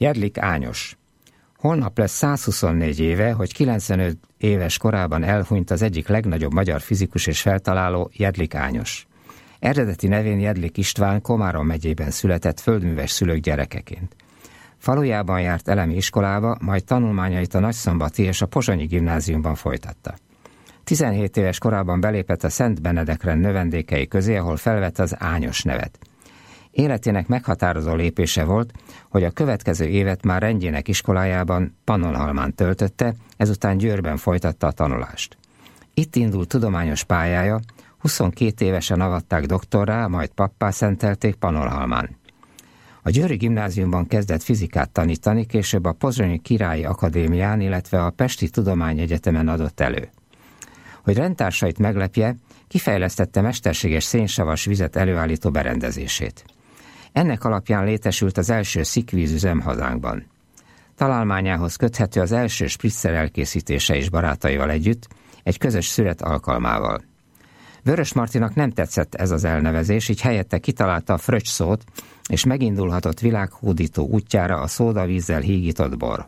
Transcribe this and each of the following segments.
Jedlik Ányos. Holnap lesz 124 éve, hogy 95 éves korában elhunyt az egyik legnagyobb magyar fizikus és feltaláló, Jedlik Ányos. Eredeti nevén Jedlik István Komárom megyében született földműves szülők gyerekeként. Falujában járt elemi iskolába, majd tanulmányait a Nagyszombati és a Pozsonyi gimnáziumban folytatta. 17 éves korában belépett a Szent Benedek-rend növendékei közé, ahol felvette az Ányos nevet. Életének meghatározó lépése volt, hogy a következő évet már rendjének iskolájában, Pannonhalmán töltötte, ezután Győrben folytatta a tanulást. Itt indult tudományos pályája, 22 évesen avatták doktorrá, majd pappá szentelték Pannonhalmán. A győri gimnáziumban kezdett fizikát tanítani, később a Pozsonyi Királyi Akadémián, illetve a Pesti Tudományegyetemen adott elő. Hogy rendtársait meglepje, kifejlesztette mesterséges szénsavas vizet előállító berendezését. Ennek alapján létesült az első szikvízüzem hazánkban. Találmányához köthető az első spritzer elkészítése is barátaival együtt, egy közös szület alkalmával. Vörös Martinak nem tetszett ez az elnevezés, így helyette kitalálta a fröccs szót, és megindulhatott világhódító útjára a szódavízzel hígított bor.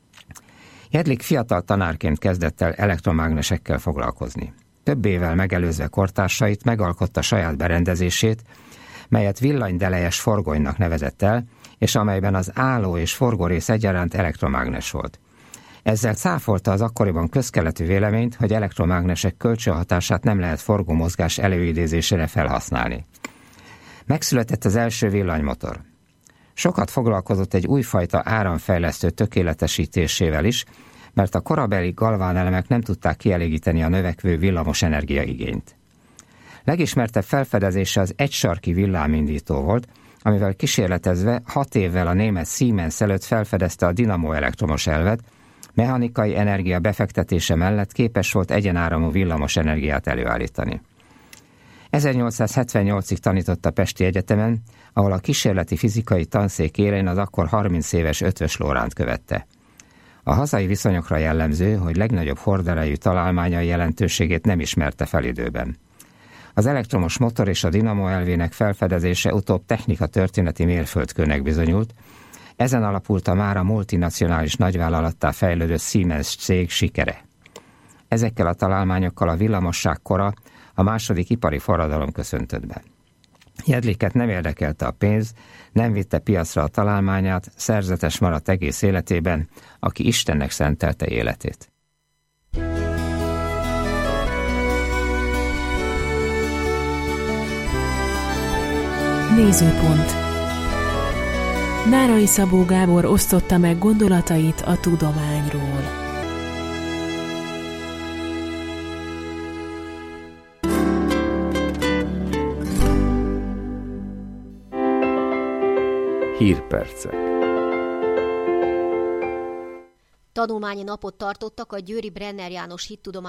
Jedlik fiatal tanárként kezdett el elektromágnesekkel foglalkozni. Több évvel megelőzve kortársait megalkotta saját berendezését, melyet villanydelejes forgonynak nevezett el, és amelyben az álló és forgórész egyaránt elektromágnes volt. Ezzel cáfolta az akkoriban közkeletű véleményt, hogy elektromágnesek kölcsönhatását nem lehet forgómozgás előidézésére felhasználni. Megszületett az első villanymotor. Sokat foglalkozott egy újfajta áramfejlesztő tökéletesítésével is, mert a korabeli galvánelemek nem tudták kielégíteni a növekvő villamos energiaigényt. Legismertebb felfedezése az egysarki villámindító volt, amivel kísérletezve 6 évvel a német Siemens előtt felfedezte a dinamoelektromos elvet, mechanikai energia befektetése mellett képes volt egyenáramú villamos energiát előállítani. 1878-ig tanított a Pesti Egyetemen, ahol a kísérleti fizikai tanszék élén az akkor 30 éves Eötvös Lóránt követte. A hazai viszonyokra jellemző, hogy legnagyobb horderejű találmányai jelentőségét nem ismerte fel időben. Az elektromos motor és a dinamo elvének felfedezése utóbb technika-történeti mérföldkőnek bizonyult, ezen alapult a mára multinacionális nagyvállalattá fejlődő Siemens cég sikere. Ezekkel a találmányokkal a villamosság kora, a második ipari forradalom köszöntött be. Jedliket nem érdekelte a pénz, nem vitte piacra a találmányát, szerzetes maradt egész életében, aki Istennek szentelte életét. Nézőpont. Nárai Szabó Gábor osztotta meg gondolatait a tudományról. Hírpercek. Tanulmányi napot tartottak a győri Brenner János Hittudományi